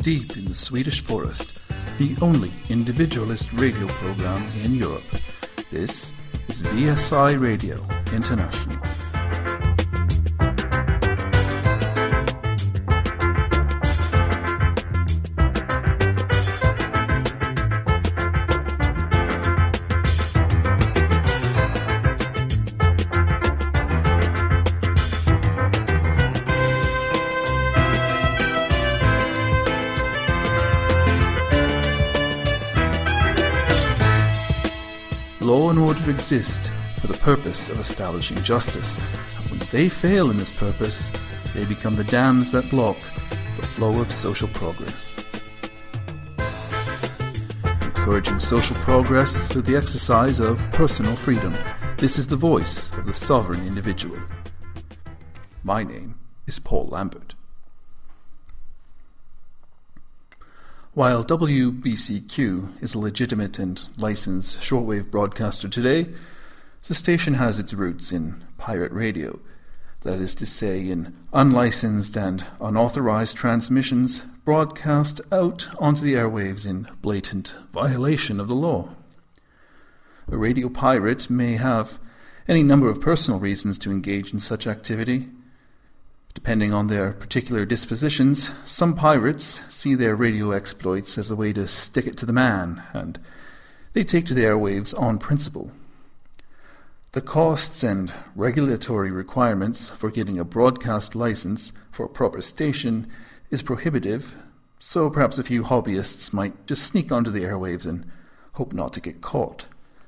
deep in the Swedish forest, the only individualist radio program in Europe. This is VSI Radio International. Law and order exist for the purpose of establishing justice. When they fail in this purpose, they become the dams that block the flow of social progress. Encouraging social progress through the exercise of personal freedom. This is the voice of the sovereign individual. My name is Paul Lambert. While WBCQ is a legitimate and licensed shortwave broadcaster today, the station has its roots in pirate radio, that is to say in unlicensed and unauthorized transmissions broadcast out onto the airwaves in blatant violation of the law. A radio pirate may have any number of personal reasons to engage in such activity. Depending on their particular dispositions, some pirates see their radio exploits as a way to stick it to the man, and they take to the airwaves on principle. The costs and regulatory requirements for getting a broadcast license for a proper station is prohibitive, so perhaps a few hobbyists might just sneak onto the airwaves and hope not to get caught.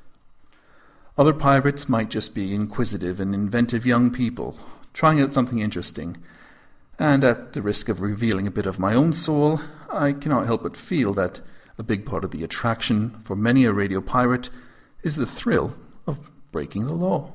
Other pirates might just be inquisitive and inventive young people, trying out something interesting, and at the risk of revealing a bit of my own soul, I cannot help but feel that a big part of the attraction for many a radio pirate is the thrill of breaking the law.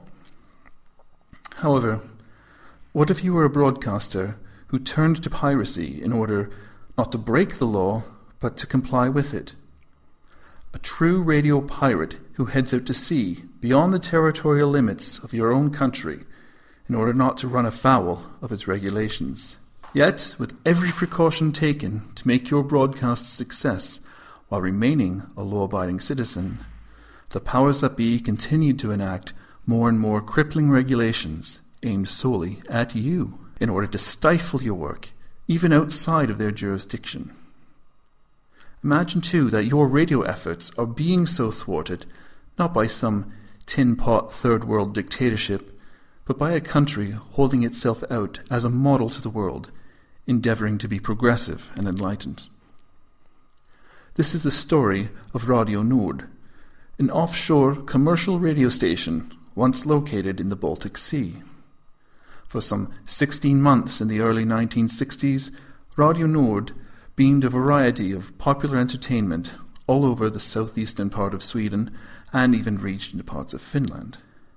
However, what if you were a broadcaster who turned to piracy in order not to break the law, but to comply with it? A true radio pirate who heads out to sea, beyond the territorial limits of your own country, in order not to run afoul of its regulations. Yet, with every precaution taken to make your broadcast a success while remaining a law-abiding citizen, the powers that be continued to enact more and more crippling regulations aimed solely at you in order to stifle your work, even outside of their jurisdiction. Imagine, too, that your radio efforts are being so thwarted not by some tin-pot third-world dictatorship, but by a country holding itself out as a model to the world, endeavouring to be progressive and enlightened. This is the story of Radio Nord, an offshore commercial radio station once located in the Baltic Sea. For some 16 months in the early 1960s, Radio Nord beamed a variety of popular entertainment all over the southeastern part of Sweden and even reached into parts of Finland.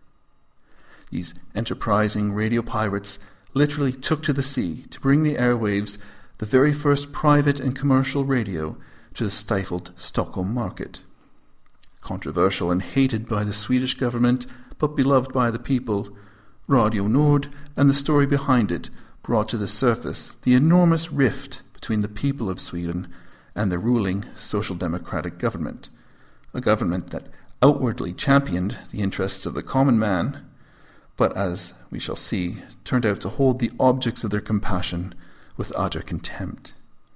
These enterprising radio pirates literally took to the sea to bring the airwaves the very first private and commercial radio to the stifled Stockholm market. Controversial and hated by the Swedish government, but beloved by the people, Radio Nord and the story behind it brought to the surface the enormous rift between the people of Sweden and the ruling social democratic government, a government that outwardly championed the interests of the common man, but as we shall see, turned out to hold the objects of their compassion with utter contempt.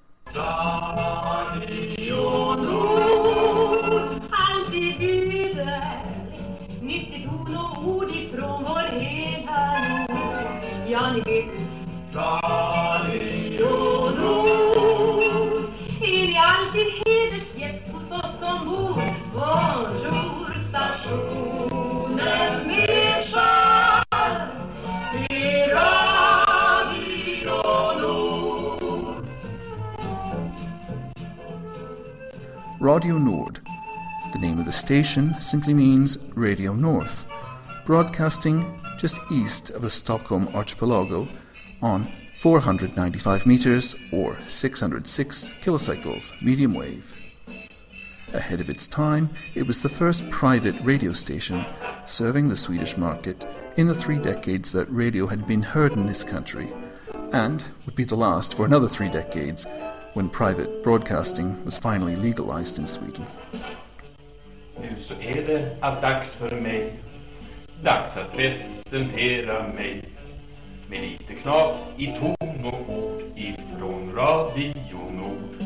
Radio Nord. The name of the station simply means Radio North, broadcasting just east of the Stockholm archipelago on 495 meters or 606 kilocycles medium wave. Ahead of its time, it was the first private radio station serving the Swedish market in the 3 decades that radio had been heard in this country, and would be the last for another 3 decades when private broadcasting was finally legalized in Sweden. Nu så det allt dags för mig. Dags att presentera mig. Med lite knas I ton och ord ifrån Radio Nord.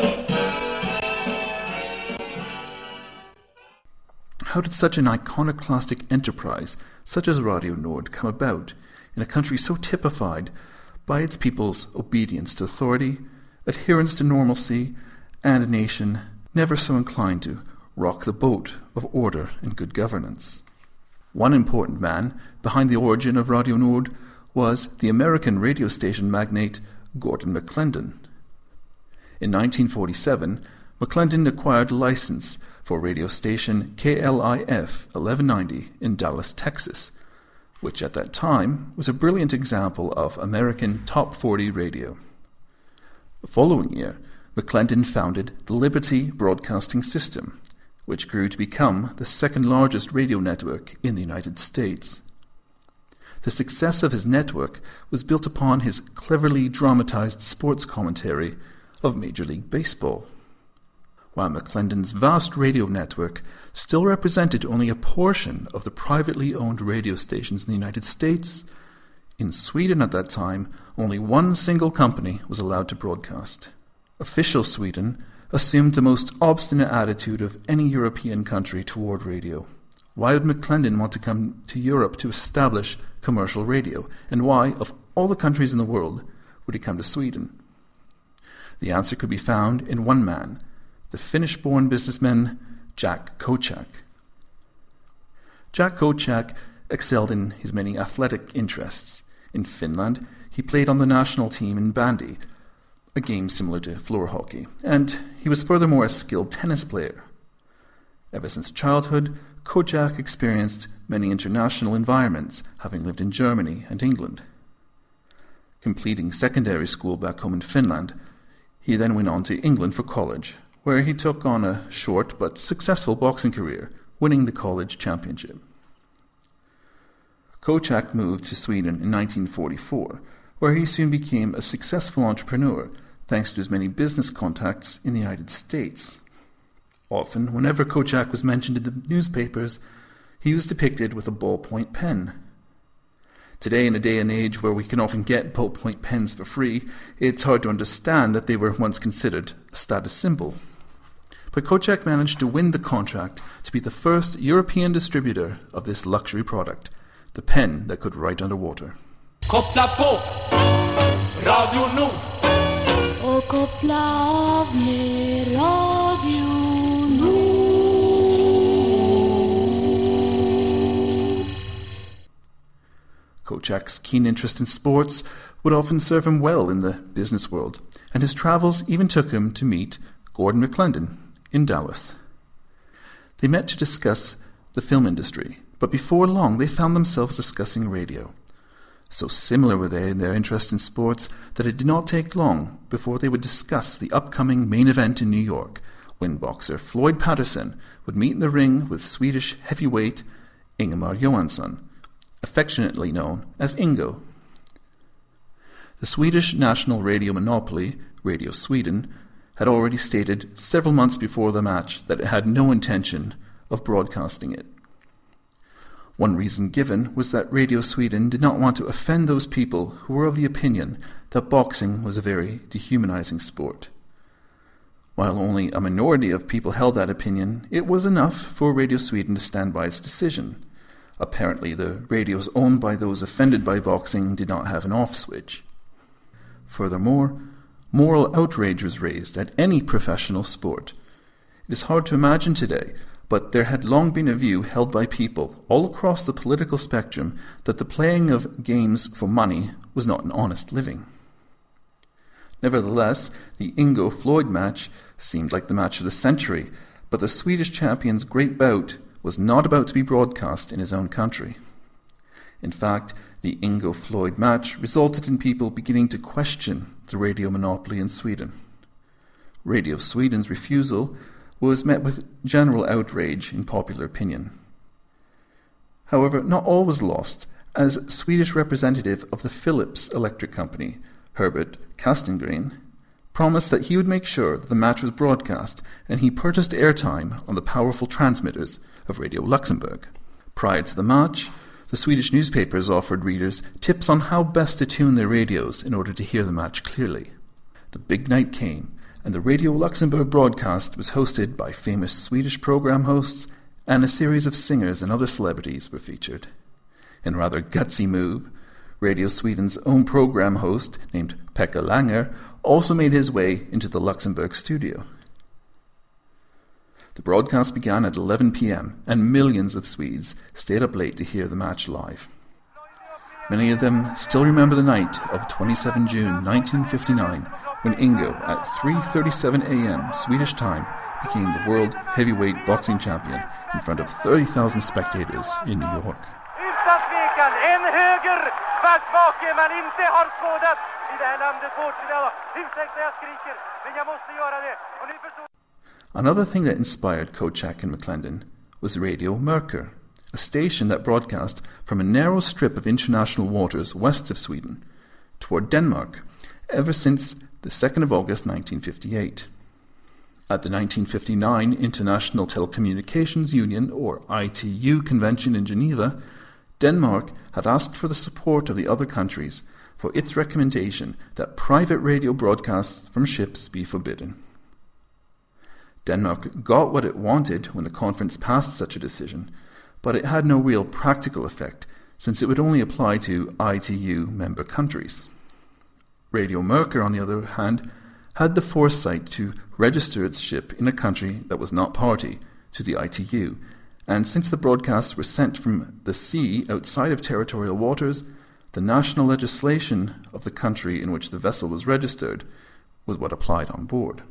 How did such an iconoclastic enterprise, such as Radio Nord, come about in a country so typified by its people's obedience to authority, adherence to normalcy, and a nation never so inclined to rock the boat of order and good governance? One important man behind the origin of Radio Nord was the American radio station magnate Gordon McClendon. In 1947, McClendon acquired a license for radio station KLIF 1190 in Dallas, Texas, which at that time was a brilliant example of American top 40 radio. The following year, McClendon founded the Liberty Broadcasting System, which grew to become the second largest radio network in the United States. The success of his network was built upon his cleverly dramatized sports commentary of Major League Baseball. While McClendon's vast radio network still represented only a portion of the privately owned radio stations in the United States, in Sweden at that time, only one single company was allowed to broadcast. Official Sweden assumed the most obstinate attitude of any European country toward radio. Why would McClendon want to come to Europe to establish commercial radio? And why, of all the countries in the world, would he come to Sweden? The answer could be found in one man, the Finnish-born businessman Jack Kociak. Jack Kociak excelled in his many athletic interests. In Finland, he played on the national team in bandy, a game similar to floor hockey, and he was furthermore a skilled tennis player. Ever since childhood, Kociak experienced many international environments, having lived in Germany and England. Completing secondary school back home in Finland, he then went on to England for college, where he took on a short but successful boxing career, winning the college championship. Kociak moved to Sweden in 1944, where he soon became a successful entrepreneur thanks to his many business contacts in the United States. Often, whenever Kociak was mentioned in the newspapers, he was depicted with a ballpoint pen. Today, in a day and age where we can often get ballpoint pens for free, it's hard to understand that they were once considered a status symbol. But Kociak managed to win the contract to be the first European distributor of this luxury product, the pen that could write underwater. Koppla på Radio Nord. Och koppla av med Radio Nord. Kociak's keen interest in sports would often serve him well in the business world, and his travels even took him to meet Gordon McClendon in Dallas. They met to discuss the film industry, but before long they found themselves discussing radio. So similar were they in their interest in sports that it did not take long before they would discuss the upcoming main event in New York, when boxer Floyd Patterson would meet in the ring with Swedish heavyweight Ingemar Johansson, affectionately known as Ingo. The Swedish national radio monopoly, Radio Sweden, had already stated several months before the match that it had no intention of broadcasting it. One reason given was that Radio Sweden did not want to offend those people who were of the opinion that boxing was a very dehumanizing sport. While only a minority of people held that opinion, it was enough for Radio Sweden to stand by its decision. Apparently, the radios owned by those offended by boxing did not have an off switch. Furthermore, moral outrage was raised at any professional sport. It is hard to imagine today, but there had long been a view held by people all across the political spectrum that the playing of games for money was not an honest living. Nevertheless, the Ingo-Floyd match seemed like the match of the century, but the Swedish champion's great bout was not about to be broadcast in his own country. In fact, the Ingo-Floyd match resulted in people beginning to question the radio monopoly in Sweden. Radio Sweden's refusal was met with general outrage in popular opinion. However, not all was lost, as Swedish representative of the Philips Electric Company, Herbert Castengren, promised that he would make sure that the match was broadcast, and he purchased airtime on the powerful transmitters of Radio Luxembourg. Prior to the match, the Swedish newspapers offered readers tips on how best to tune their radios in order to hear the match clearly. The big night came, and the Radio Luxembourg broadcast was hosted by famous Swedish program hosts, and a series of singers and other celebrities were featured. In a rather gutsy move, Radio Sweden's own program host, named Pekka Langer, also made his way into the Luxembourg studio. The broadcast began at 11 p.m, and millions of Swedes stayed up late to hear the match live. Many of them still remember the night of 27 June 1959, when Ingo, at 3:37 a.m. Swedish time, became the world heavyweight boxing champion in front of 30,000 spectators in New York. Utan tvekan, en högerbacksbake man inte har skådat i det här landet vårt. Ursäkta jag skriker, men jag måste göra det. Och ni förstår. Another thing that inspired Kocak and McClendon was Radio Merkur, a station that broadcast from a narrow strip of international waters west of Sweden toward Denmark ever since the 2nd of August 1958. At the 1959 International Telecommunications Union, or ITU, convention in Geneva, Denmark had asked for the support of the other countries for its recommendation that private radio broadcasts from ships be forbidden. Denmark got what it wanted when the conference passed such a decision, but it had no real practical effect since it would only apply to ITU member countries. Radio Merkur, on the other hand, had the foresight to register its ship in a country that was not party to the ITU, and since the broadcasts were sent from the sea outside of territorial waters, the national legislation of the country in which the vessel was registered was what applied on board.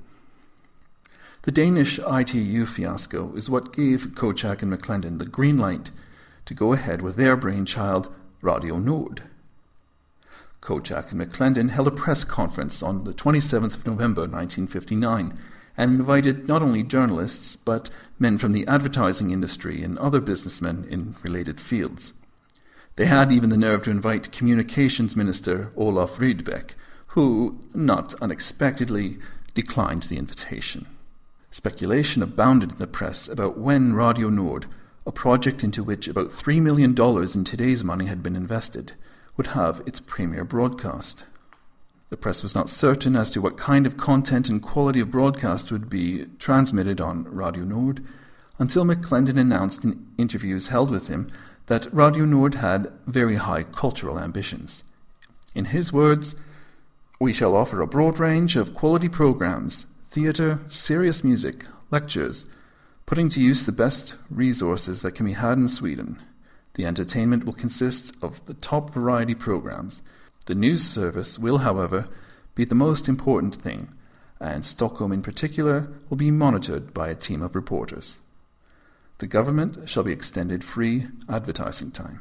The Danish ITU fiasco is what gave Kocak and McClendon the green light to go ahead with their brainchild, Radio Nord. Kocak and McClendon held a press conference on the 27th of November 1959 and invited not only journalists but men from the advertising industry and other businessmen in related fields. They had even the nerve to invite Communications Minister Olaf Rydbeck, who, not unexpectedly, declined the invitation. Speculation abounded in the press about when Radio Nord, a project into which about $3 million in today's money had been invested, would have its premiere broadcast. The press was not certain as to what kind of content and quality of broadcast would be transmitted on Radio Nord until McClendon announced in interviews held with him that Radio Nord had very high cultural ambitions. In his words, "We shall offer a broad range of quality programs, theatre, serious music, lectures, putting to use the best resources that can be had in Sweden. The entertainment will consist of the top variety programs. The news service will, however, be the most important thing, and Stockholm in particular will be monitored by a team of reporters. The government shall be extended free advertising time."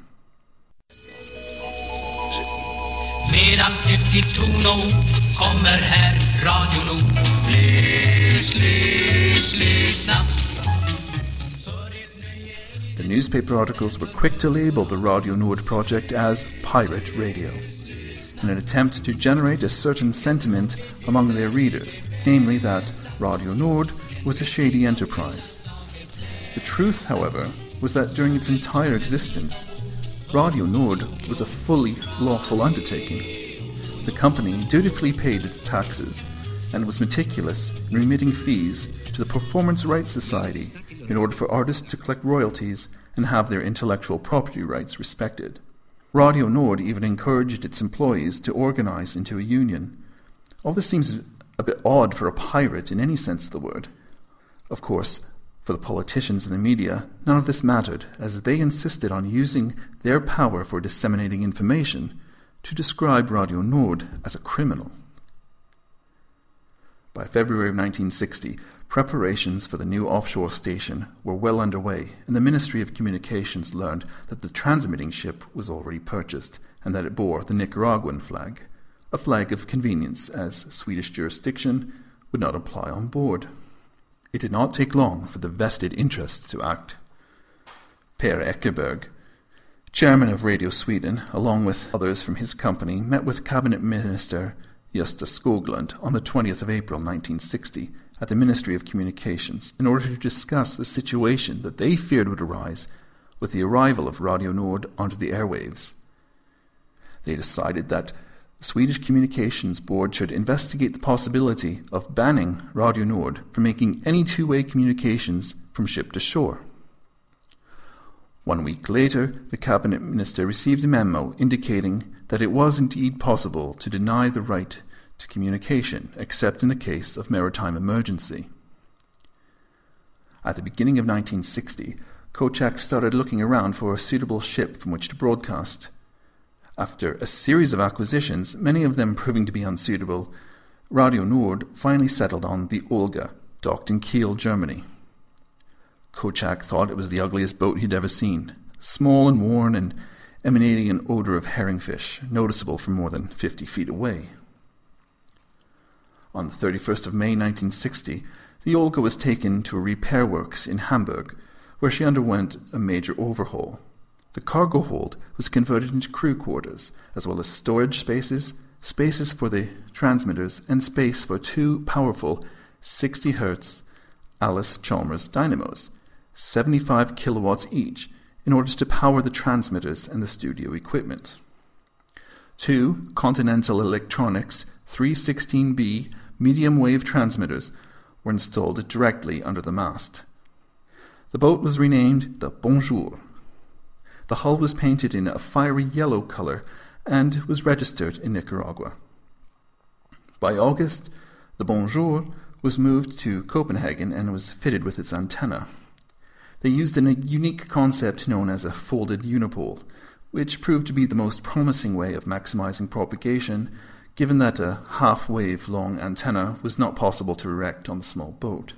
Medan till tono kommer här Radio Nord. Lyssna. The newspaper articles were quick to label the Radio Nord project as pirate radio, in an attempt to generate a certain sentiment among their readers, namely that Radio Nord was a shady enterprise. The truth, however, was that during its entire existence, Radio Nord was a fully lawful undertaking. The company dutifully paid its taxes and was meticulous in remitting fees to the Performance Rights Society in order for artists to collect royalties and have their intellectual property rights respected. Radio Nord even encouraged its employees to organize into a union. All this seems a bit odd for a pirate in any sense of the word. Of course, for the politicians and the media, none of this mattered, as they insisted on using their power for disseminating information to describe Radio Nord as a criminal. By February of 1960, preparations for the new offshore station were well underway, and the Ministry of Communications learned that the transmitting ship was already purchased and that it bore the Nicaraguan flag, a flag of convenience as Swedish jurisdiction would not apply on board. It did not take long for the vested interests to act. Per Eckerberg, chairman of Radio Sweden, along with others from his company, met with Cabinet Minister Gösta Skoglund, on the 20th of April 1960 at the Ministry of Communications in order to discuss the situation that they feared would arise with the arrival of Radio Nord onto the airwaves. They decided that the Swedish Communications Board should investigate the possibility of banning Radio Nord from making any two-way communications from ship to shore. 1 week later, the cabinet minister received a memo indicating that it was indeed possible to deny the right to communication, except in the case of maritime emergency. At the beginning of 1960, Kocak started looking around for a suitable ship from which to broadcast. After a series of acquisitions, many of them proving to be unsuitable, Radio Nord finally settled on the Olga, docked in Kiel, Germany. Kocak thought it was the ugliest boat he'd ever seen, small and worn and emanating an odour of herringfish, noticeable from more than 50 feet away. On the 31st of May 1960, the Olga was taken to a repair works in Hamburg, where she underwent a major overhaul. The cargo hold was converted into crew quarters, as well as storage spaces, spaces for the transmitters, and space for two powerful 60 Hz Allis-Chalmers dynamos, 75 kilowatts each, in order to power the transmitters and the studio equipment. Two Continental Electronics 316B medium-wave transmitters were installed directly under the mast. The boat was renamed the Bonjour. The hull was painted in a fiery yellow colour and was registered in Nicaragua. By August, the Bonjour was moved to Copenhagen and was fitted with its antenna. They used a unique concept known as a folded unipole, which proved to be the most promising way of maximizing propagation, given that a half-wave long antenna was not possible to erect on the small boat.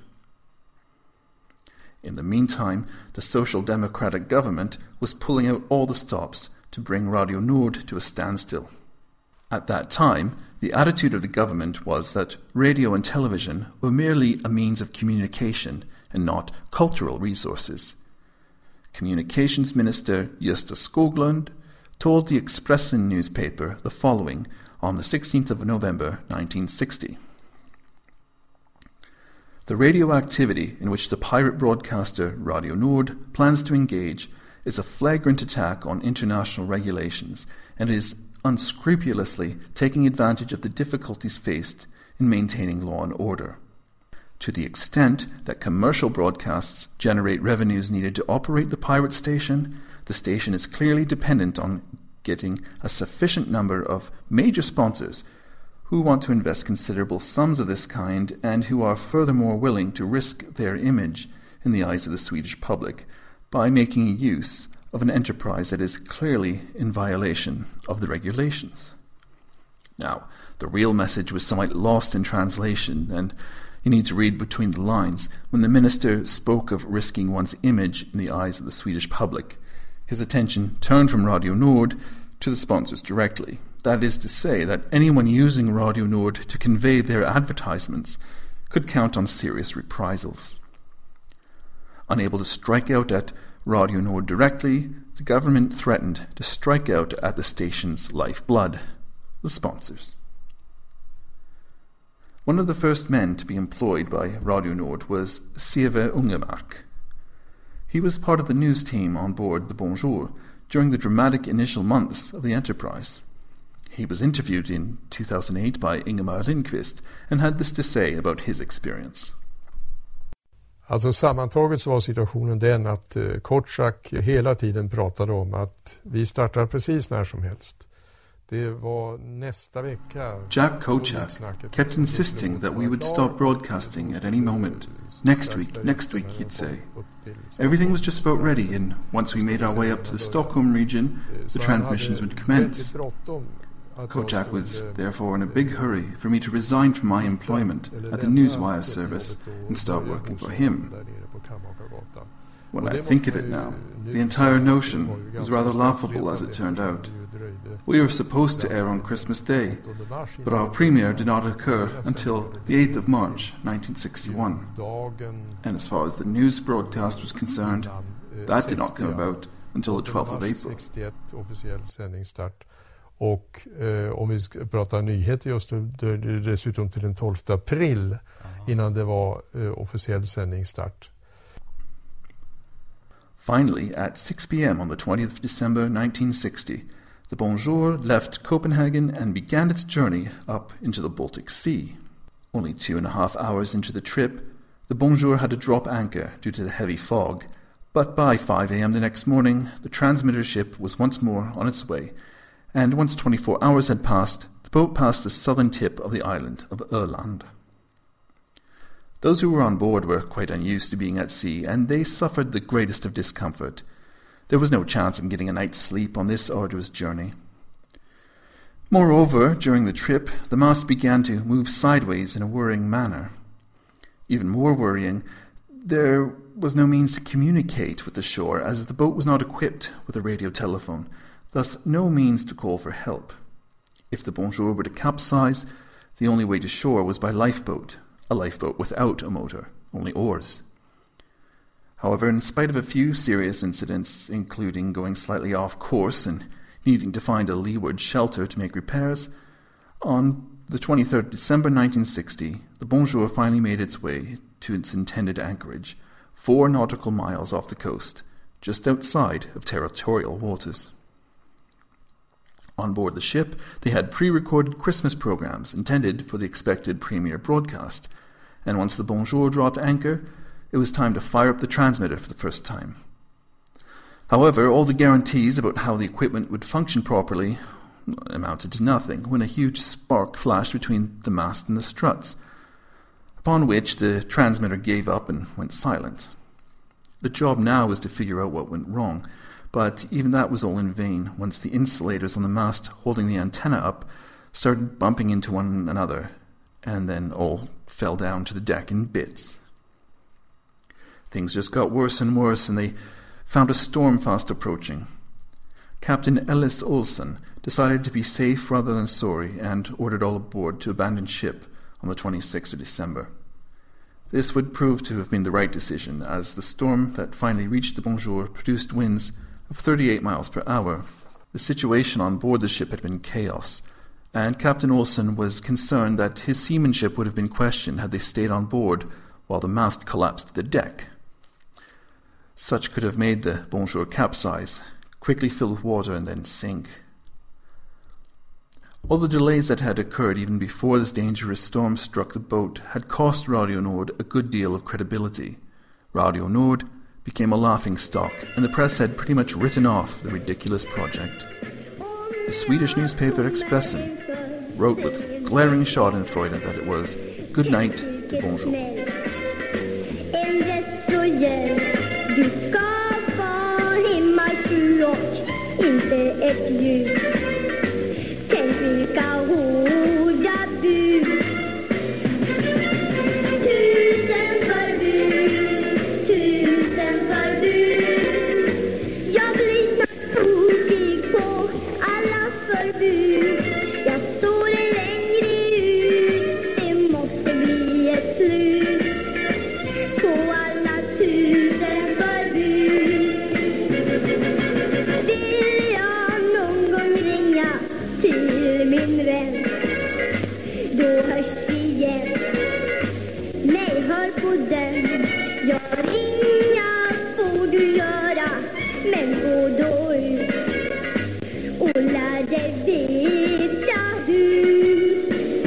In the meantime, the Social Democratic government was pulling out all the stops to bring Radio Nord to a standstill. At that time, the attitude of the government was that radio and television were merely a means of communication and not cultural resources. Communications Minister Gösta Skoglund told the Expressen newspaper the following on the 16th of November 1960. The radioactivity in which the pirate broadcaster Radio Nord plans to engage is a flagrant attack on international regulations and is unscrupulously taking advantage of the difficulties faced in maintaining law and order. To the extent that commercial broadcasts generate revenues needed to operate the pirate station, the station is clearly dependent on getting a sufficient number of major sponsors who want to invest considerable sums of this kind and who are furthermore willing to risk their image in the eyes of the Swedish public by making use of an enterprise that is clearly in violation of the regulations. Now, the real message was somewhat lost in translation, and you need to read between the lines. When the minister spoke of risking one's image in the eyes of the Swedish public, his attention turned from Radio Nord to the sponsors directly. That is to say that anyone using Radio Nord to convey their advertisements could count on serious reprisals. Unable to strike out at Radio Nord directly, the government threatened to strike out at the station's lifeblood, the sponsors. One of the first men to be employed by Radio Nord was Sive Ungemark. He was part of the news team on board the Bonjour during the dramatic initial months of the enterprise. He was interviewed in 2008 by Ingemar Lindqvist and had this to say about his experience. Alltså sammantaget så var situationen den att Kocak hela tiden pratade om att vi startar precis när som helst. Det var nästa vecka. Jack Kocak kept insisting that we would stop broadcasting at any moment. Next week, he'd say. Everything was just about ready, and once we made our way up to the Stockholm region, the transmissions would commence. Kocak was therefore in a big hurry for me to resign from my employment at the Newswire service and start working for him. When I think of it now, the entire notion was rather laughable as it turned out. We were supposed to air on Christmas Day, but our premiere did not occur until the 8th of March 1961. And as far as the news broadcast was concerned, that did not come about until the 12th of April. Och om vi ska prata nyheter just då är det dessutom till den 12 april innan det var officiell sändningsstart. Finally, at 6 p.m. on the 20th December 1960, the Bonjour left Copenhagen and began its journey up into the Baltic Sea. Only 2.5 hours into the trip, the Bonjour had to drop anchor due to the heavy fog, but by 5 a.m. the next morning, the transmitter ship was once more on its way, and once 24 hours had passed, the boat passed the southern tip of the island of Öland. Those who were on board were quite unused to being at sea, and they suffered the greatest of discomfort. There was no chance of getting a night's sleep on this arduous journey. Moreover, during the trip, the mast began to move sideways in a worrying manner. Even more worrying, there was no means to communicate with the shore, as the boat was not equipped with a radio telephone, thus no means to call for help. If the Bonjour were to capsize, the only way to shore was by lifeboat, a lifeboat without a motor, only oars. However, in spite of a few serious incidents, including going slightly off course and needing to find a leeward shelter to make repairs, on the 23rd December 1960, the Bonjour finally made its way to its intended anchorage, 4 nautical miles off the coast, just outside of territorial waters. On board the ship, they had pre-recorded Christmas programs intended for the expected premiere broadcast, and once the Bonjour dropped anchor, it was time to fire up the transmitter for the first time. However, all the guarantees about how the equipment would function properly amounted to nothing when a huge spark flashed between the mast and the struts, upon which the transmitter gave up and went silent. The job now was to figure out what went wrong, but even that was all in vain once the insulators on the mast holding the antenna up started bumping into one another, and then all fell down to the deck in bits. Things just got worse and worse, and they found a storm fast approaching. Captain Ellis Olsen decided to be safe rather than sorry and ordered all aboard to abandon ship on the 26th of December. This would prove to have been the right decision, as the storm that finally reached the Bonjour produced winds of 38 miles per hour. The situation on board the ship had been chaos, and Captain Olsen was concerned that his seamanship would have been questioned had they stayed on board while the mast collapsed to the deck. Such could have made the Bonjour capsize, quickly fill with water and then sink. All the delays that had occurred even before this dangerous storm struck the boat had cost Radio Nord a good deal of credibility. Radio Nord became a laughingstock, and the press had pretty much written off the ridiculous project. The Swedish newspaper Expressen wrote with glaring schadenfreude that it was "Good night to Bonjour." Du ska få himmelflott, inte ett ljud. Tänk vilka hårda bud. Tusen förbud. Jag blir så tokig på alla förbud. Jag står längre ut, det måste bli ett slut på alla tusen förbud. Vill jag någon gång ringa till min vän, då hörs igen. Nej, hör på den. Jag ringa får du göra, men gå då ut och lär dig veta hur.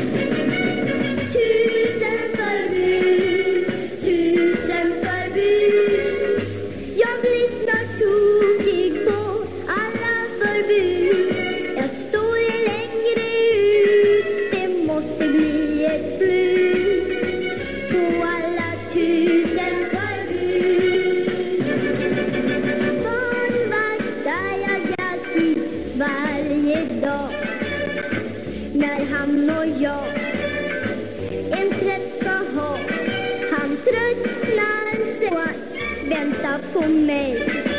Tusen förbud, tusen förbud. Jag blir snart tokig på alla förbud. Jag står längre ut, det måste bli ett slut på alla tusen förbud. Barn vaktar jag alltid varje dag, när han och jag en träff ska ha. Han tröttnar sig på att vänta på mig.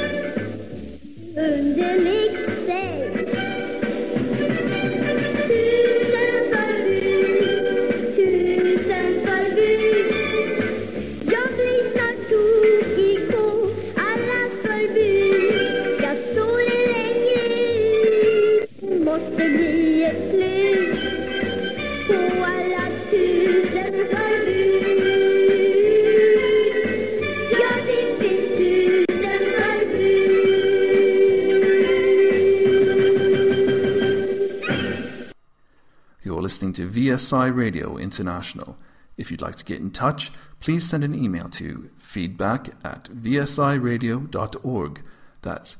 Underligt säg. Tusen förbud, tusen förbud. Jag blir snart tokig på alla förbud. Jag står längre ut, måste bli VSI Radio International. If you'd like to get in touch, please send an email to feedback@vsiradio.org. That's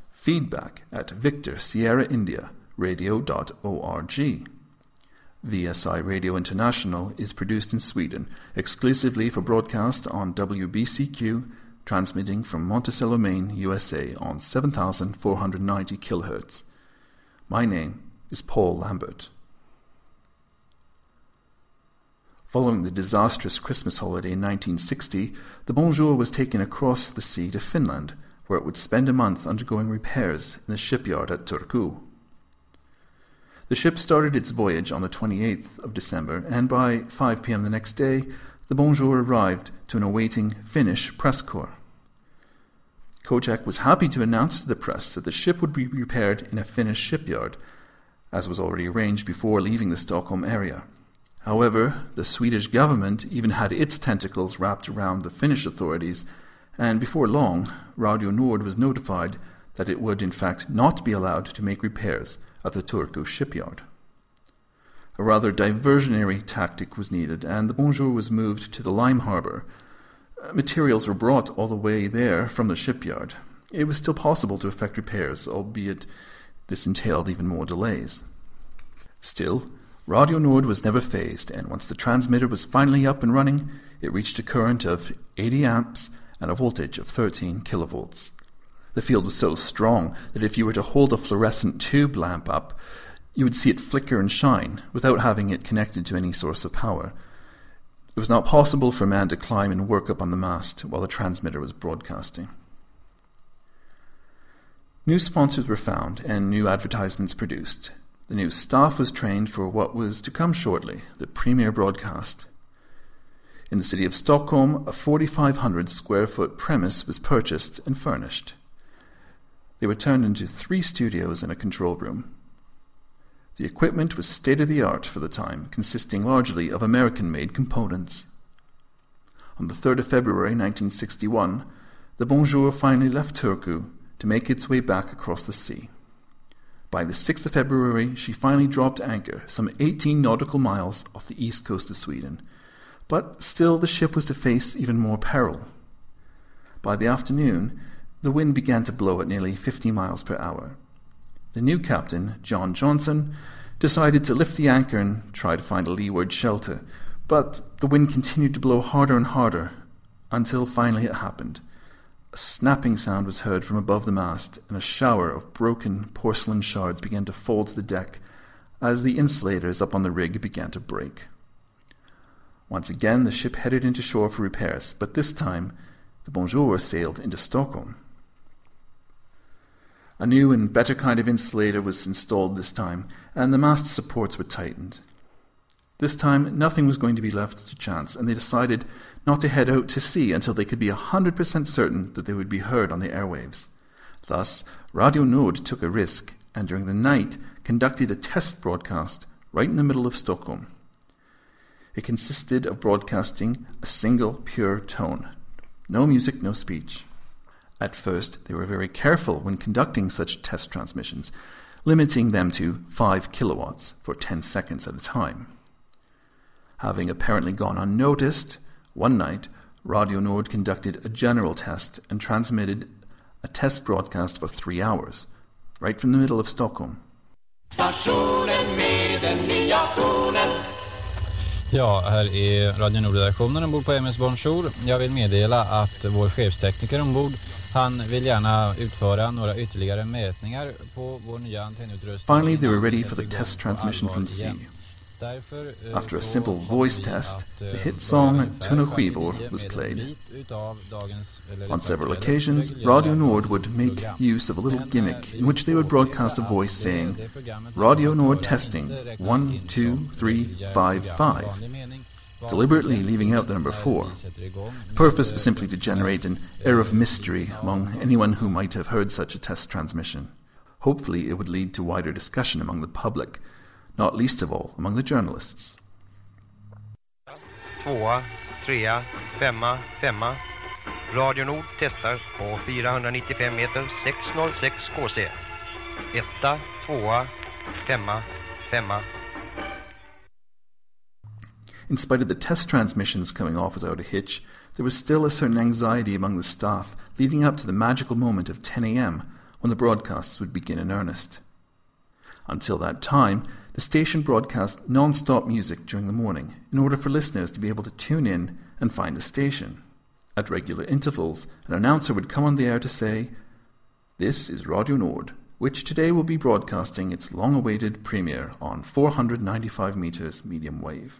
feedback@VictorSierraIndia.radio.org. VSI Radio International is produced in Sweden, exclusively for broadcast on WBCQ, transmitting from Monticello, Maine, USA on 7,490 kHz. My name is Paul Lambert. Following the disastrous Christmas holiday in 1960, the Bonjour was taken across the sea to Finland, where it would spend a month undergoing repairs in the shipyard at Turku. The ship started its voyage on the 28th of December, and by 5 p.m. the next day, the Bonjour arrived to an awaiting Finnish press corps. Kojak was happy to announce to the press that the ship would be repaired in a Finnish shipyard, as was already arranged before leaving the Stockholm area. However, the Swedish government even had its tentacles wrapped around the Finnish authorities, and before long, Radio Nord was notified that it would in fact not be allowed to make repairs at the Turku shipyard. A rather diversionary tactic was needed, and the Bonjour was moved to the Lime Harbour. Materials were brought all the way there from the shipyard. It was still possible to effect repairs, albeit this entailed even more delays. Still, Radio Nord was never phased, and once the transmitter was finally up and running, it reached a current of 80 amps and a voltage of 13 kilovolts. The field was so strong that if you were to hold a fluorescent tube lamp up, you would see it flicker and shine without having it connected to any source of power. It was not possible for a man to climb and work up on the mast while the transmitter was broadcasting. New sponsors were found and new advertisements produced. The new staff was trained for what was to come shortly, the premiere broadcast. In the city of Stockholm, a 4,500 square foot premise was purchased and furnished. They were turned into 3 studios and a control room. The equipment was state-of-the-art for the time, consisting largely of American-made components. On the 3rd of February 1961, the Bonjour finally left Turku to make its way back across the sea. By the 6th of February, she finally dropped anchor some 18 nautical miles off the east coast of Sweden. But still the ship was to face even more peril. By the afternoon, the wind began to blow at nearly 50 miles per hour. The new captain, John Johnson, decided to lift the anchor and try to find a leeward shelter, but the wind continued to blow harder and harder until finally it happened. A snapping sound was heard from above the mast, and a shower of broken porcelain shards began to fall to the deck as the insulators up on the rig began to break. Once again, the ship headed into shore for repairs, but this time the Bonjour sailed into Stockholm. A new and better kind of insulator was installed this time, and the mast supports were tightened. This time, nothing was going to be left to chance, and they decided not to head out to sea until they could be 100% certain that they would be heard on the airwaves. Thus, Radio Nord took a risk, and during the night conducted a test broadcast right in the middle of Stockholm. It consisted of broadcasting a single pure tone. No music, no speech. At first, they were very careful when conducting such test transmissions, limiting them to 5 kilowatts for 10 seconds at a time. Having apparently gone unnoticed, one night, Radio Nord conducted a general test and transmitted a test broadcast for 3 hours, right from the middle of Stockholm. Ja, här är Radio Nord-redaktionen ombord på MS Bonjour. Jag vill meddela att vår chefstekniker ombord, han vill gärna utföra några ytterligare mätningar på vår nya antennutrustning. Finally, they were ready for the test transmission from sea. After a simple voice test, the hit song Tunnelskivor was played. On several occasions, Radio Nord would make use of a little gimmick in which they would broadcast a voice saying, Radio Nord testing, 1, 2, 3, 5, 5, deliberately leaving out the number 4. The purpose was simply to generate an air of mystery among anyone who might have heard such a test transmission. Hopefully it would lead to wider discussion among the public, not least of all among the journalists. 2, 3, 5, 5. Radio Nord testar på 495 meter 606 KC. 1, 2, 5, 5. in spite of the test transmissions coming off without a hitch, there was still a certain anxiety among the staff leading up to the magical moment of 10 a.m. when the broadcasts would begin in earnest. Until that time, the station broadcast non-stop music during the morning in order for listeners to be able to tune in and find the station. At regular intervals, an announcer would come on the air to say, "This is Radio Nord, which today will be broadcasting its long-awaited premiere on 495 meters medium wave."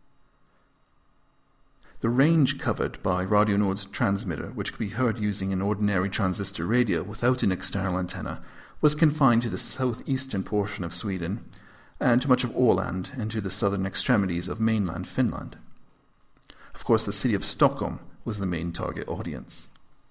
The range covered by Radio Nord's transmitter, which could be heard using an ordinary transistor radio without an external antenna, was confined to the southeastern portion of Sweden and to much of Åland and to the southern extremities of mainland Finland. Of course, the city of Stockholm was the main target audience.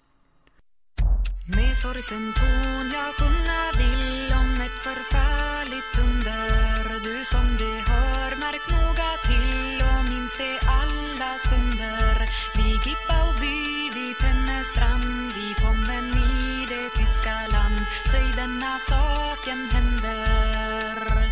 Med sorgsen ton jag sjunga vill om ett förfärligt under. Du som det hör, märk noga till och minns det alla stunder. Vid Gippa och by, vid Pennestrand, i Pommen i det tyska land. Säg denna saken händer.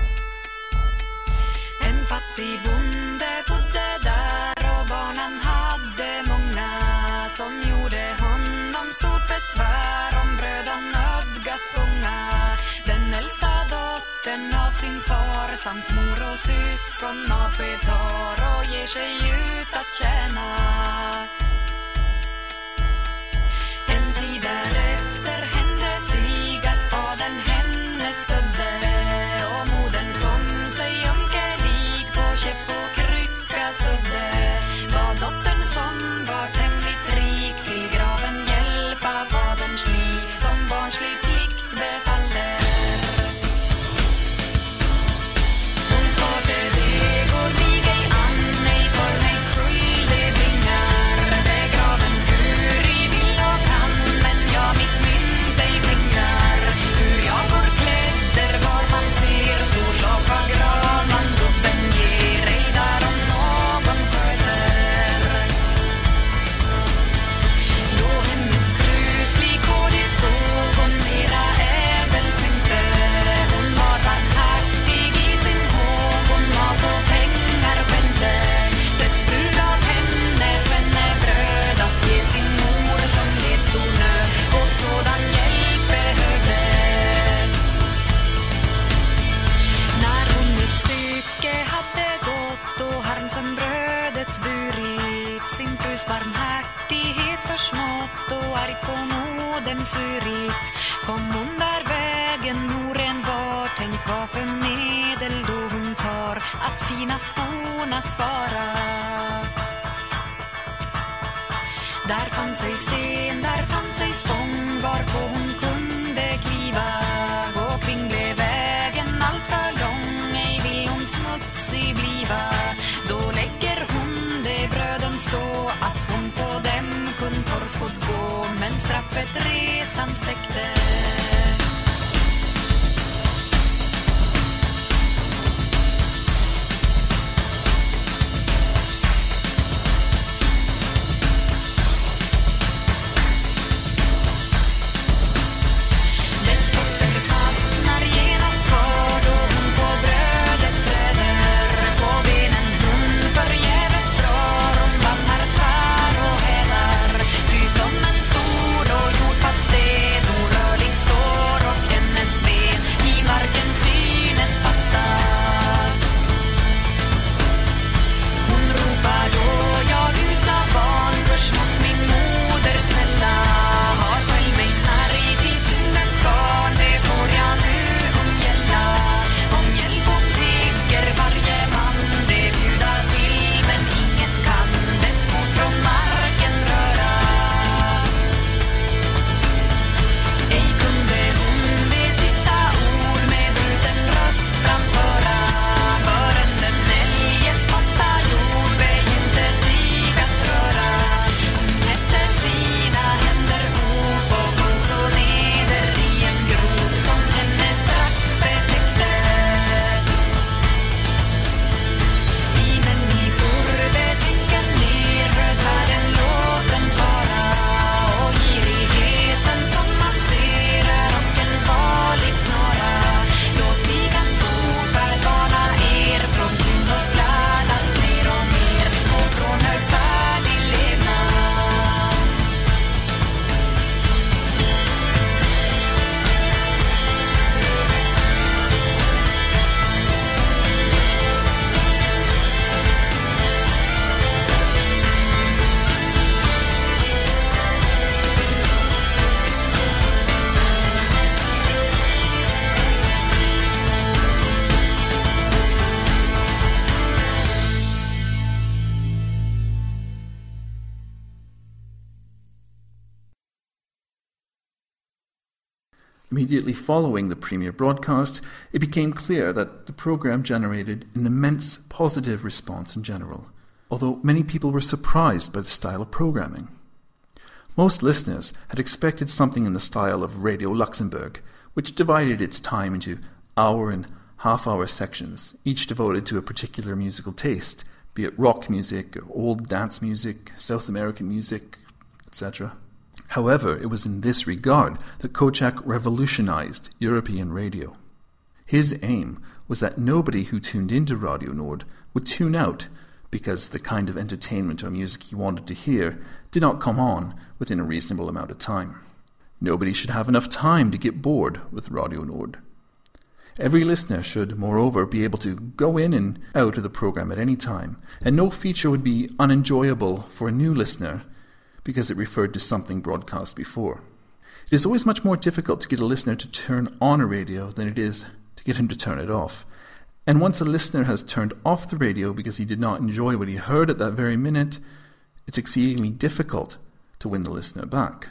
En fattig bonde bodde där och barnen hade många som gjorde honom stort besvär om bröden nödgas gånga. Den äldsta dottern av sin far samt mor och syskon avsked tar och ger sig ut att tjäna. En tid därefter hände sig att fadern hennes stödde och modern som sig ömkelig på käpp och krycka stödde. Var dottern som var tämligt rik till graven hjälpa faderns lik som barnslig plikt befaller. Hon svarade det går mig ej an, nej för mig skuld det bringar. Det graven hur i vill och kan, men jag mitt mynt ej skingrar. Hur jag går kläder var man ser, stor sak av grav man gubben ger ej där om någon sköter. Då hennes gruslig hårdhet såg hon mera ävel tänkte. Hon var barmhärtig i sin håg, hon mat och pengar skänkte. Dess brud av henne tvenne bröd att ge sin mor som led stor nöd och sådan hjälp behövde. När hon ett stycke hade gått och harmsen brödet burit, sin frus barmhärtighet försmått och arg på modern svurit, kom hon där vägen oren var. Tänk vad för medel då hon tar att fina skorna spara. Där fann sig sten, där fann sig spång varpå hon kunde kliva. Gå kring blev vägen allt för lång, ej vill hon smutsig bliva. Då lägger hon de bröden så att hon på dem kun torrskott gå, men straffet resan stäckte. Dess fötter fastnar genast kvar då hon på brödet träder. På benen hon förgäves drar, hon bannar svär och hälar. Ty som en stor och jordfast sten orörlig står Immediately following the premiere broadcast, it became clear that the program generated an immense positive response in general, although many people were surprised by the style of programming. Most listeners had expected something in the style of Radio Luxembourg, which divided its time into hour and half-hour sections, each devoted to a particular musical taste, be it rock music, or old dance music, South American music, etc. However, it was in this regard that Kocak revolutionized European radio. His aim was that nobody who tuned into Radio Nord would tune out because the kind of entertainment or music he wanted to hear did not come on within a reasonable amount of time. Nobody should have enough time to get bored with Radio Nord. Every listener should, moreover, be able to go in and out of the program at any time, and no feature would be unenjoyable for a new listener because it referred to something broadcast before. It is always much more difficult to get a listener to turn on a radio than it is to get him to turn it off. And once a listener has turned off the radio because he did not enjoy what he heard at that very minute, it's exceedingly difficult to win the listener back.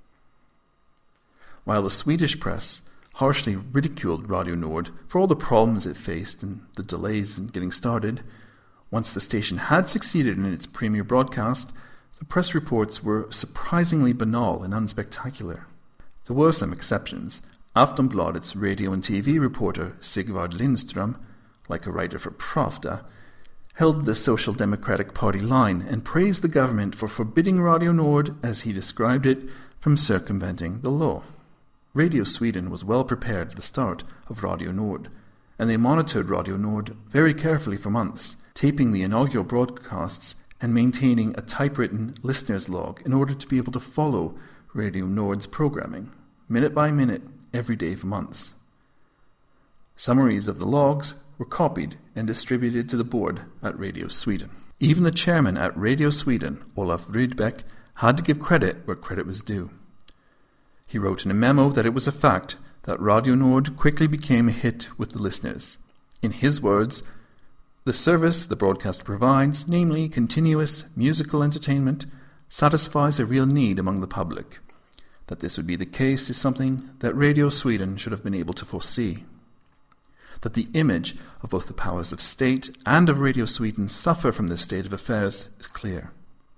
While the Swedish press harshly ridiculed Radio Nord for all the problems it faced and the delays in getting started, once the station had succeeded in its premiere broadcast, the press reports were surprisingly banal and unspectacular. There were some exceptions. Aftonbladet's radio and TV reporter Sigvard Lindström, like a writer for Pravda, held the Social Democratic Party line and praised the government for forbidding Radio Nord, as he described it, from circumventing the law. Radio Sweden was well prepared for the start of Radio Nord, and they monitored Radio Nord very carefully for months, taping the inaugural broadcasts and maintaining a typewritten listener's log in order to be able to follow Radio Nord's programming, minute by minute, every day for months. Summaries of the logs were copied and distributed to the board at Radio Sweden. Even the chairman at Radio Sweden, Olaf Rydbeck, had to give credit where credit was due. He wrote in a memo that it was a fact that Radio Nord quickly became a hit with the listeners. In his words, "The service the broadcast provides, namely continuous musical entertainment, satisfies a real need among the public. That this would be the case is something that Radio Sweden should have been able to foresee. That the image of both the powers of state and of Radio Sweden suffer from this state of affairs is clear."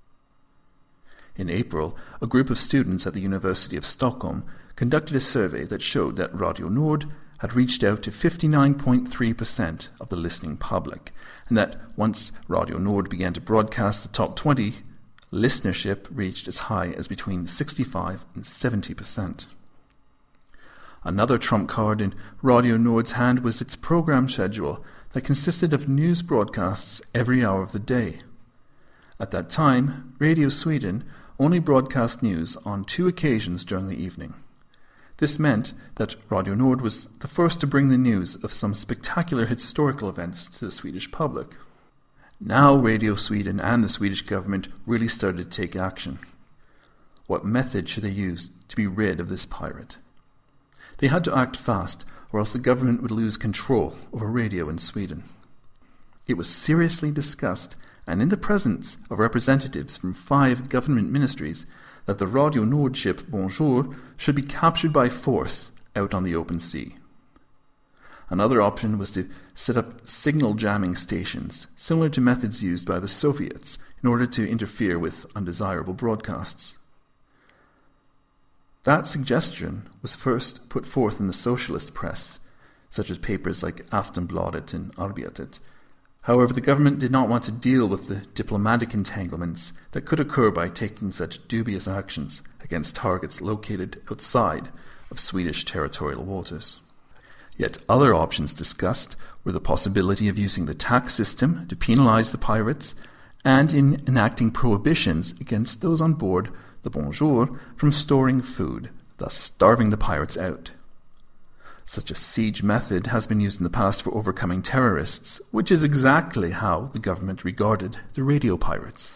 In April, a group of students at the University of Stockholm conducted a survey that showed that Radio Nord had reached out to 59.3% of the listening public, and that once Radio Nord began to broadcast the top 20, listenership reached as high as between 65 and 70%. Another trump card in Radio Nord's hand was its program schedule that consisted of news broadcasts every hour of the day. At that time, Radio Sweden only broadcast news on 2 occasions during the evening. This meant that Radio Nord was the first to bring the news of some spectacular historical events to the Swedish public. Now Radio Sweden and the Swedish government really started to take action. What method should they use to be rid of this pirate? They had to act fast, or else the government would lose control over radio in Sweden. It was seriously discussed, and in the presence of representatives from 5 government ministries, that the Radio Nord ship Bonjour should be captured by force out on the open sea. Another option was to set up signal jamming stations, similar to methods used by the Soviets in order to interfere with undesirable broadcasts. That suggestion was first put forth in the socialist press, such as papers like Aftonbladet and Arbetet. However, the government did not want to deal with the diplomatic entanglements that could occur by taking such dubious actions against targets located outside of Swedish territorial waters. Yet other options discussed were the possibility of using the tax system to penalize the pirates and in enacting prohibitions against those on board the Bonjour from storing food, thus starving the pirates out. Such a siege method has been used in the past for overcoming terrorists, which is exactly how the government regarded the radio pirates.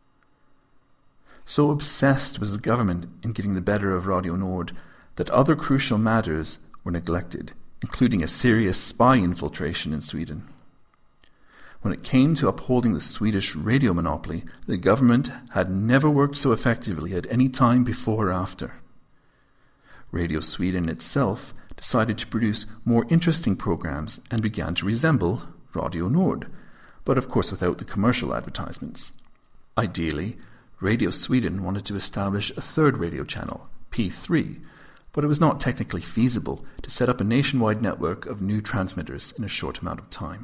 So obsessed was the government in getting the better of Radio Nord that other crucial matters were neglected, including a serious spy infiltration in Sweden. When it came to upholding the Swedish radio monopoly, the government had never worked so effectively at any time before or after. Radio Sweden itself decided to produce more interesting programs and began to resemble Radio Nord, but of course without the commercial advertisements. Ideally, Radio Sweden wanted to establish a third radio channel, P3, but it was not technically feasible to set up a nationwide network of new transmitters in a short amount of time.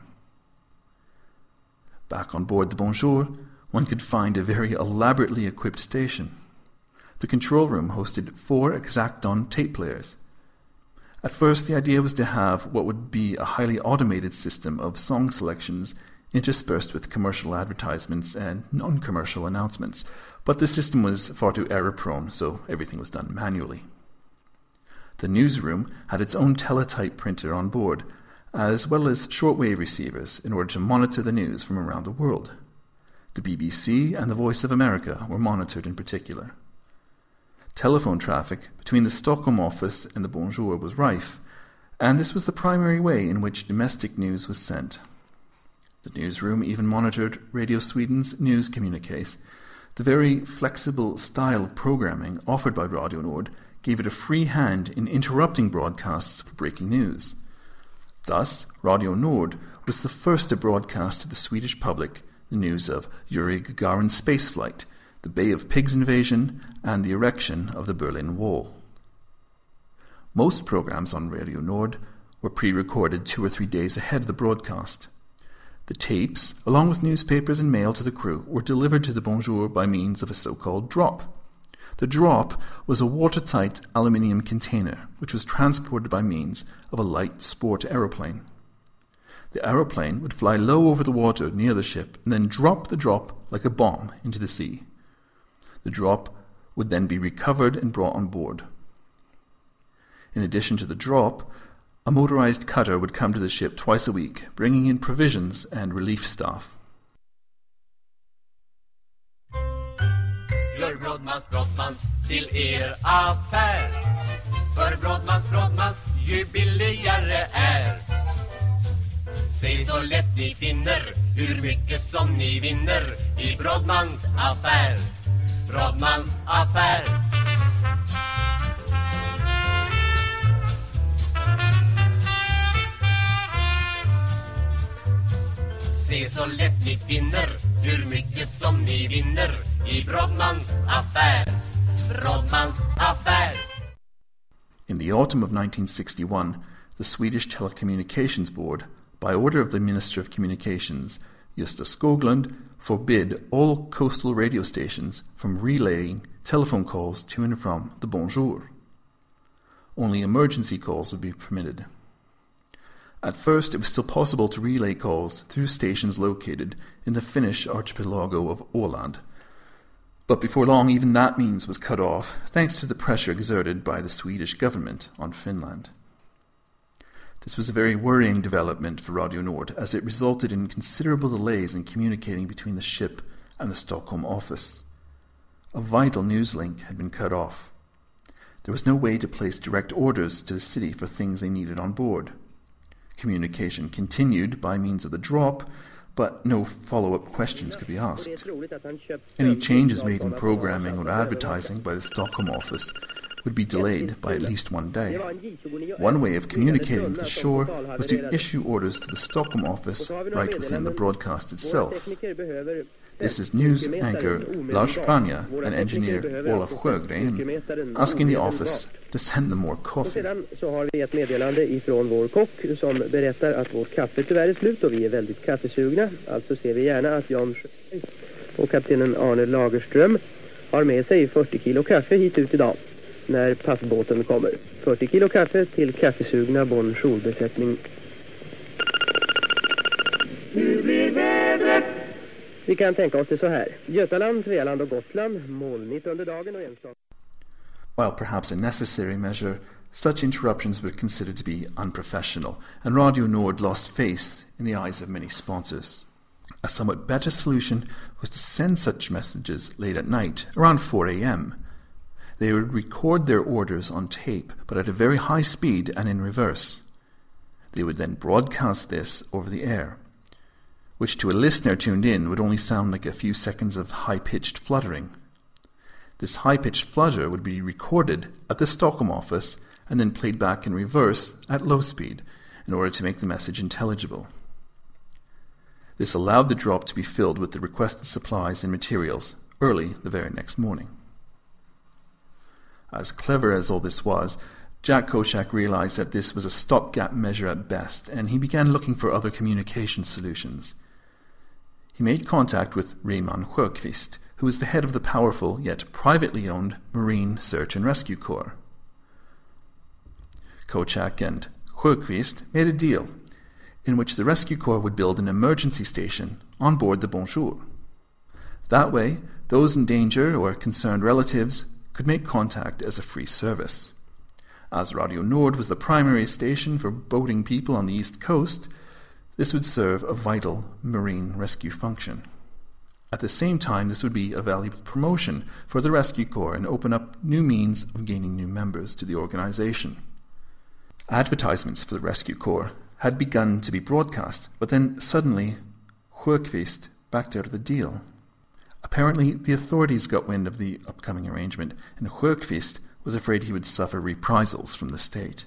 Back on board the Bonjour, one could find a very elaborately equipped station. The control room hosted 4 Exacton tape players. At first, the idea was to have what would be a highly automated system of song selections interspersed with commercial advertisements and non-commercial announcements, but the system was far too error-prone, so everything was done manually. The newsroom had its own teletype printer on board, as well as shortwave receivers in order to monitor the news from around the world. The BBC and the Voice of America were monitored in particular. Telephone traffic between the Stockholm office and the Bonjour was rife, and this was the primary way in which domestic news was sent. The newsroom even monitored Radio Sweden's news communiques. The very flexible style of programming offered by Radio Nord gave it a free hand in interrupting broadcasts for breaking news. Thus, Radio Nord was the first to broadcast to the Swedish public the news of Yuri Gagarin's spaceflight, the Bay of Pigs invasion, and the erection of the Berlin Wall. Most programs on Radio Nord were pre-recorded 2 or 3 days ahead of the broadcast. The tapes, along with newspapers and mail to the crew, were delivered to the Bonjour by means of a so-called drop. The drop was a watertight aluminium container, which was transported by means of a light sport aeroplane. The aeroplane would fly low over the water near the ship and then drop the drop like a bomb into the sea. The drop would then be recovered and brought on board. In addition to the drop, a motorized cutter would come to the ship twice a week, bringing in provisions and relief staff. Gör Brodmans till er affär. För Brodmans ju billigare är. Säg så lätt ni finner hur mycket som ni vinner i Brodmans affär. Brodmans affär. Se så lätt ni finner hur mycket som ni vinner i Brodmans affär. Brodmans affär. In the autumn of 1961, the Swedish Telecommunications Board, by order of the Minister of Communications, Gösta Skoglund, forbid all coastal radio stations from relaying telephone calls to and from the Bonjour. Only emergency calls would be permitted. At first, it was still possible to relay calls through stations located in the Finnish archipelago of Åland. But before long, even that means was cut off, thanks to the pressure exerted by the Swedish government on Finland. This was a very worrying development for Radio Nord, as it resulted in considerable delays in communicating between the ship and the Stockholm office. A vital news link had been cut off. There was no way to place direct orders to the city for things they needed on board. Communication continued by means of the drop, but no follow-up questions could be asked. Any changes made in programming or advertising by the Stockholm office would be delayed by at least 1 day. One way of communicating with the shore was to issue orders to the Stockholm office right within the broadcast itself. This is news anchor Lars Pranja and engineer Olaf Sjögren asking the office to send them more coffee. Sedan så har vi ett meddelande ifrån vår kock som berättar att vårt kaffe tyvärr är slut och vi är väldigt kaffesugna. Alltså ser vi gärna att Jan och kaptenen Arne Lagerström har med sig 40 kilo kaffe hit ut idag när passbåten kommer. 40 kilo kaffe till kaffesugna Bonjour-besättning. Hur blir vädret? Vi kan tänka oss det så här. Götaland, Svealand och Gotland, molnigt under dagen och enstaka. While perhaps a necessary measure, such interruptions were considered to be unprofessional, and Radio Nord lost face in the eyes of many sponsors. A somewhat better solution was to send such messages late at night, around 4 a.m. They would record their orders on tape, but at a very high speed and in reverse. They would then broadcast this over the air, which to a listener tuned in would only sound like a few seconds of high-pitched fluttering. This high-pitched flutter would be recorded at the Stockholm office and then played back in reverse at low speed in order to make the message intelligible. This allowed the drop to be filled with the requested supplies and materials early the very next morning. As clever as all this was, Jack Koschak realized that this was a stopgap measure at best, and he began looking for other communication solutions. He made contact with Raymond Sjöqvist, who was the head of the powerful yet privately owned Marine Search and Rescue Corps. Koschak and Sjöqvist made a deal in which the Rescue Corps would build an emergency station on board the Bonjour. That way, those in danger or concerned relatives could make contact as a free service. As Radio Nord was the primary station for boating people on the East Coast, this would serve a vital marine rescue function. At the same time, this would be a valuable promotion for the Rescue Corps and open up new means of gaining new members to the organization. Advertisements for the Rescue Corps had begun to be broadcast, but then suddenly Sjöqvist backed out of the deal. Apparently, the authorities got wind of the upcoming arrangement, and Sjöqvist was afraid he would suffer reprisals from the state.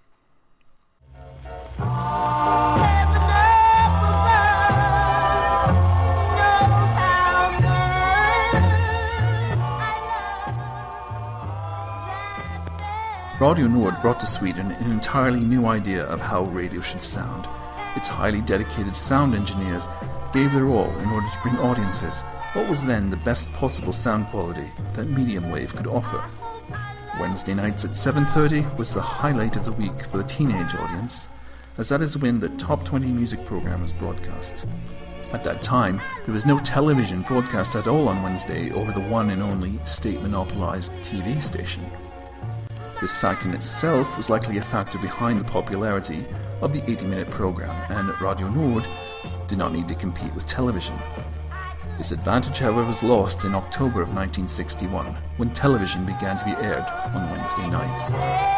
Radio Nord brought to Sweden an entirely new idea of how radio should sound. Its highly dedicated sound engineers gave their all in order to bring audiences what was then the best possible sound quality that medium wave could offer. Wednesday nights at 7:30 was the highlight of the week for the teenage audience, as that is when the top 20 music program was broadcast. At that time, there was no television broadcast at all on Wednesday over the one and only state-monopolized TV station. This fact in itself was likely a factor behind the popularity of the 80-minute program, and Radio Nord did not need to compete with television. This advantage, however, was lost in October of 1961, when television began to be aired on Wednesday nights.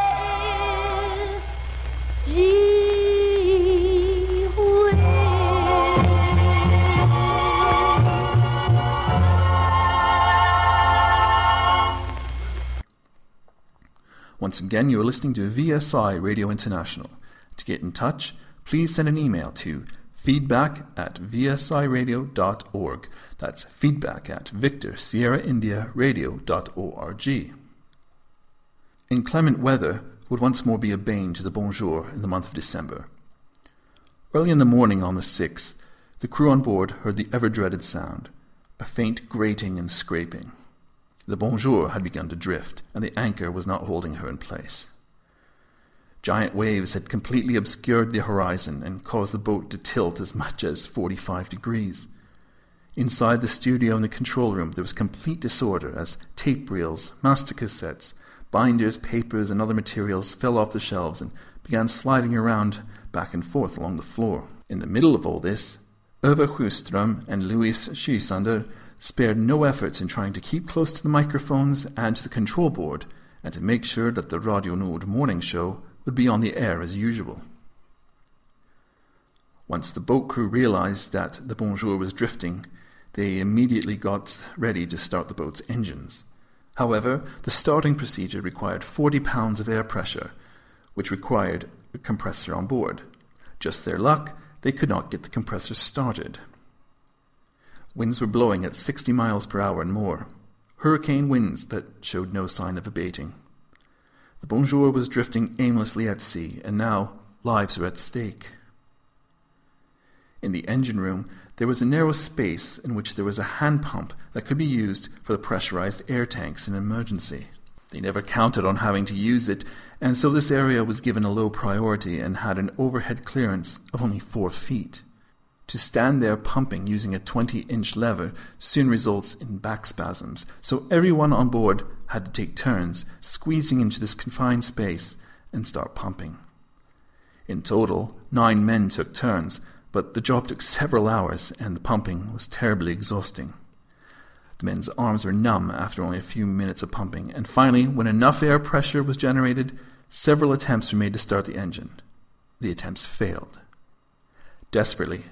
Once again, you are listening to VSI Radio International. To get in touch, please send an email to feedback@vsiradio.org. That's feedback@VictorSierraIndiaRadio.org. Inclement weather would once more be a bane to the Bonjour in the month of December. Early in the morning on the 6th, the crew on board heard the ever-dreaded sound, a faint grating and scraping. The Bonjour had begun to drift, and the anchor was not holding her in place. Giant waves had completely obscured the horizon and caused the boat to tilt as much as 45 degrees. Inside the studio and the control room there was complete disorder as tape reels, master cassettes, binders, papers, and other materials fell off the shelves and began sliding around back and forth along the floor. In the middle of all this, Ove Sjöström and Louis Schisander spared no efforts in trying to keep close to the microphones and to the control board and to make sure that the Radio Nord morning show would be on the air as usual. Once the boat crew realized that the Bonjour was drifting, they immediately got ready to start the boat's engines. However, the starting procedure required 40 pounds of air pressure, which required a compressor on board. Just their luck, they could not get the compressor started. Winds were blowing at 60 miles per hour and more, hurricane winds that showed no sign of abating. The Bonjour was drifting aimlessly at sea, and now lives were at stake. In the engine room, there was a narrow space in which there was a hand pump that could be used for the pressurized air tanks in an emergency. They never counted on having to use it, and so this area was given a low priority and had an overhead clearance of only 4 feet. To stand there pumping using a 20-inch lever soon results in back spasms, so everyone on board had to take turns squeezing into this confined space and start pumping. In total, 9 men took turns, but the job took several hours and the pumping was terribly exhausting. The men's arms were numb after only a few minutes of pumping, and finally, when enough air pressure was generated, several attempts were made to start the engine. The attempts failed. Desperately,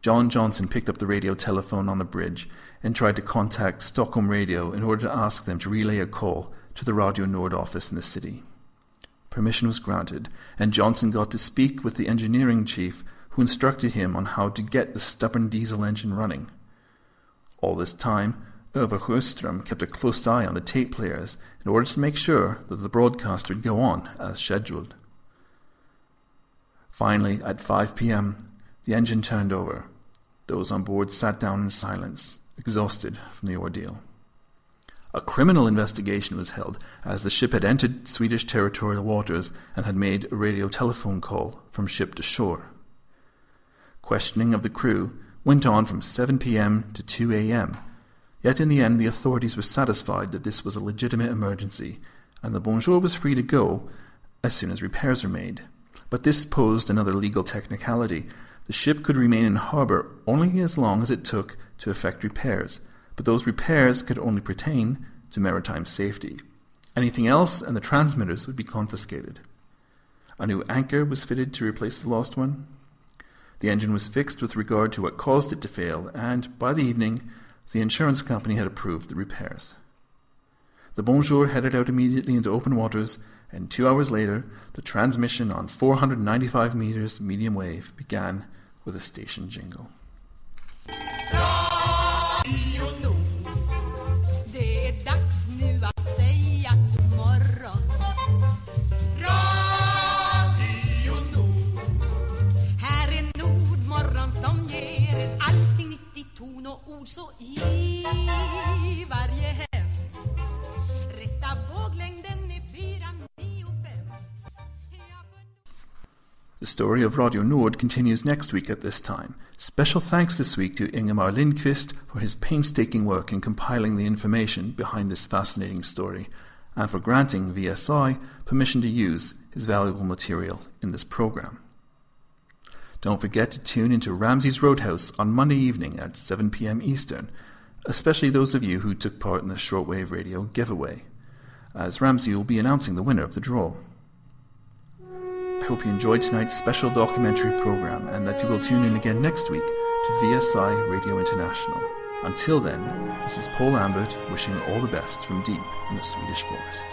John Johnson picked up the radio telephone on the bridge and tried to contact Stockholm Radio in order to ask them to relay a call to the Radio Nord office in the city. Permission was granted, and Johnson got to speak with the engineering chief, who instructed him on how to get the stubborn diesel engine running. All this time, Ove Sjöström kept a close eye on the tape players in order to make sure that the broadcast would go on as scheduled. Finally, at 5 p.m., the engine turned over. Those on board sat down in silence, exhausted from the ordeal. A criminal investigation was held, as the ship had entered Swedish territorial waters and had made a radio telephone call from ship to shore. Questioning of the crew went on from 7 p.m. to 2 a.m., yet in the end the authorities were satisfied that this was a legitimate emergency, and the Bonjour was free to go as soon as repairs were made. But this posed another legal technicality. The ship could remain in harbour only as long as it took to effect repairs, but those repairs could only pertain to maritime safety. Anything else and the transmitters would be confiscated. A new anchor was fitted to replace the lost one. The engine was fixed with regard to what caused it to fail, and by the evening the insurance company had approved the repairs. The Bonjour headed out immediately into open waters, and 2 hours later the transmission on 495 meters medium wave began with a station jingle. Radio Nord, det är dags nu att säga god morgon. Radio Nord, här är Nordmorgon som ger allting nytt i ton och ord, så i varje hem. Rätta våglängden är 495. The story of Radio Nord continues next week at this time. Special thanks this week to Ingemar Lindqvist for his painstaking work in compiling the information behind this fascinating story, and for granting VSI permission to use his valuable material in this program. Don't forget to tune into Ramsey's Roadhouse on Monday evening at 7 p.m. Eastern, especially those of you who took part in the shortwave radio giveaway, as Ramsey will be announcing the winner of the draw. I hope you enjoyed tonight's special documentary program and that you will tune in again next week to VSI Radio International. Until then, this is Paul Ambert wishing all the best from deep in the Swedish forest.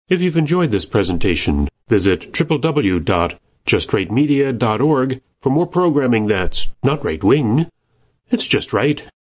If you've enjoyed this presentation, visit www.justrightmedia.org for more programming that's not right-wing. It's just right.